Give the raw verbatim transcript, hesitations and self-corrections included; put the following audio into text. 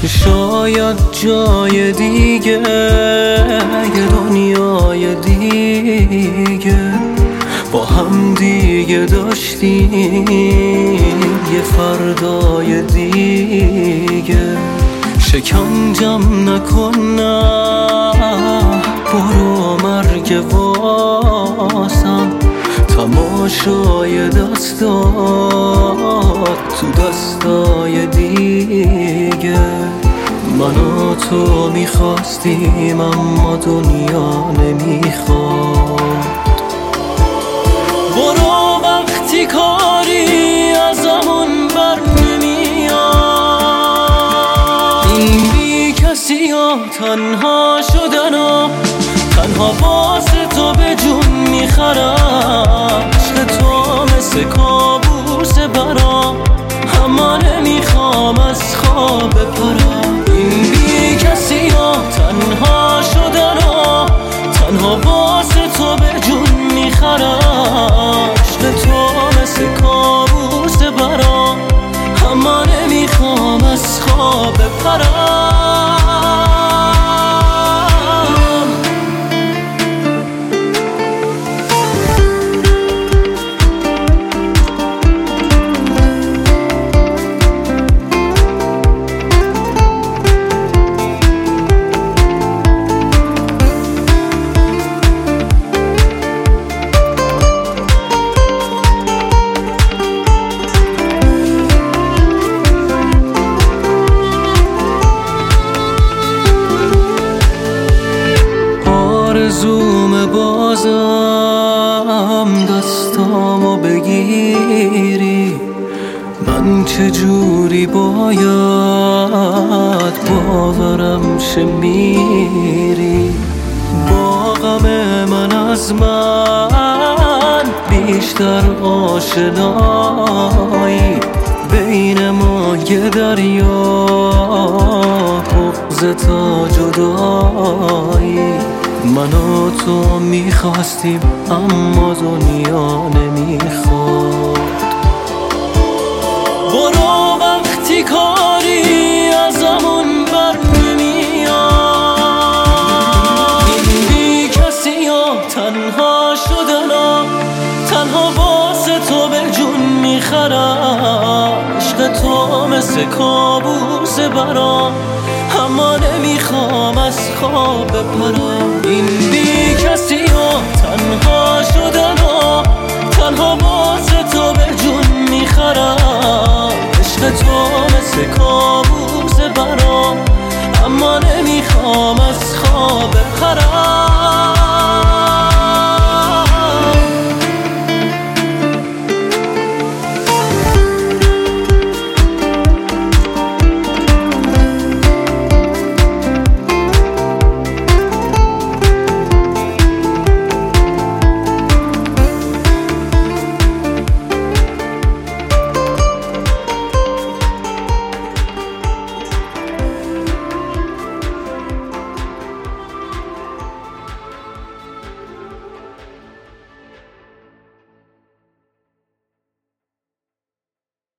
شاید جای دیگه، یه دنیای دیگه با هم دیگه داشتیم، یه فردای دیگه. شکنجم نکن نه، برو مرگ واسم، تماشای دستات تو دستای دیگه. من و تو میخواستیم اما دنیا نمیخواد. برو وقتی کاری ازمون بر نمیاد، این بی کسی ها تنها شدن و تنها واسه تو به جون میخرم. عشق تو مثل کابوس برام، اما نمیخوام از خواب بپرم. این بی کسی ها تنها شدن و تنها واسه تو به جون میخرم. عشق تو مثل کابوس برام، اما نمیخوام از خواب بپرم. آرزوم بازم دستامو بگیری، من چجوری باید باورم شه میری. با غم من از من بیشتر آشنایی، بین ما یه دریا بغض تا جدایی. من و تو میخواستیم اما دنیا نمیخواد. برو وقتی کاری ازمون بر نمیاد، این بی کسی ها تنها شدن و تنها واسه تو به جون میخرم. عشق تو مثل کابوس برام، اما نمیخوام از خواب بپرم. این بی کسی ها تنها شدن و تنها واسه تو به جون میخرم. عشق تو مثل کابوس برام، اما نمیخوام از خواب بپرم.